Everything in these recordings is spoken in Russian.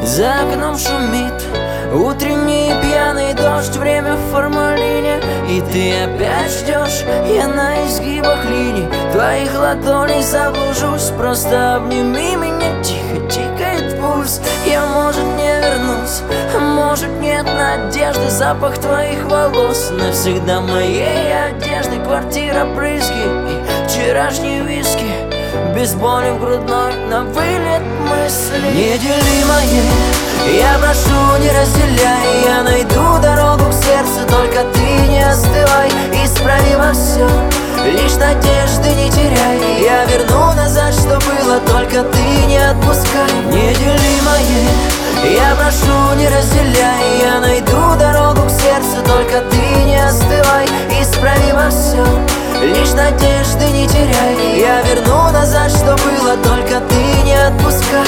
За окном шумит утренний пьяный дождь, время в формалине, и ты опять ждешь. Я на изгибах линий твоих ладоней заблужусь. Просто обними меня, тихо тикает пульс. Я, может, не вернусь, а может, нет надежды. Запах твоих волос навсегда моей одежды. Квартира, брызги и вчерашние виски, без боли в грудной, на вылет мысли неделимое. Я прошу, не разделяй, я найду дорогу к сердцу, только ты не остывай. Исправи во всем, лишь надежды не теряй. Я верну назад, что было, только ты не отпускай. Неделимое. Я прошу, не разделяй, я найду дорогу к сердцу, только ты не остывай. Исправи во всем, лишь надежды не теряй. Я верну назад, что было, только ты не отпускай.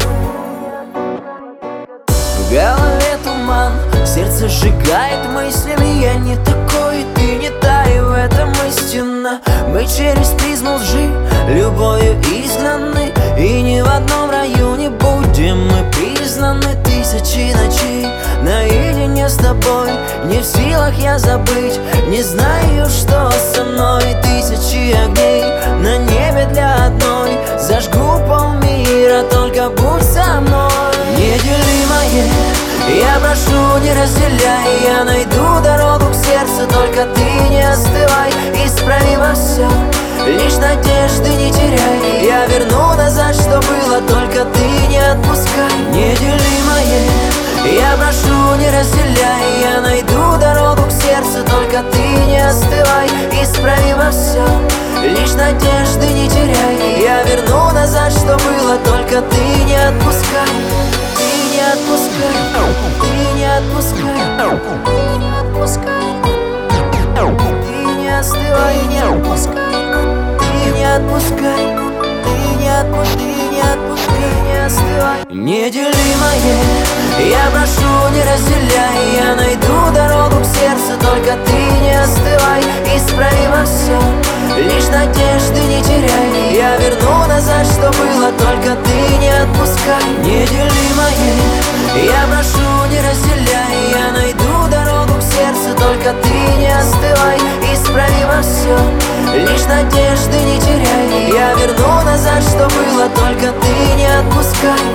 В голове туман, сердце сжигает мыслями. Я не такой, ты не та, и в этом истина. Мы через призму лжи любовью изгнаны, и ни в одном районе будем мы признаны. Тысячи ночей наедине с тобой, не в силах я забыть, не знаю, что со мной. Тысячи огней на небе для одной, зажгу полмира, только будь со мной. Неделимое. Я прошу, не разделяй, я найду дорогу к сердцу, только ты не остывай. Исправи во всем, лишь надежды не теряй. Я верну назад, что было, только ты не отпускай. Неделимое. Я прошу, не разделяй, я найду дорогу к сердцу, только ты не остывай. Исправи во всем, лишь надежды не теряй. Я верну назад, что было, только ты не отпускай. Ты не отпускай, ты не отпускай, ты не отпускай. Ты не остывай, не отпускай, ты не отпускай, ты не отпускай, не отпускай, не остывай. Неделимое. Я прошу, не разделяй, я найду дорогу к сердцу, только ты не остывай. Исправи во всем, лишь надежды не теряй. Я верну назад, что было, только ты не отпускай. Неделимое. Я прошу, не разделяй, я найду дорогу к сердцу, только ты не остывай. Исправи во всем, лишь надежды не теряй. Я верну назад, что было, только ты не отпускай.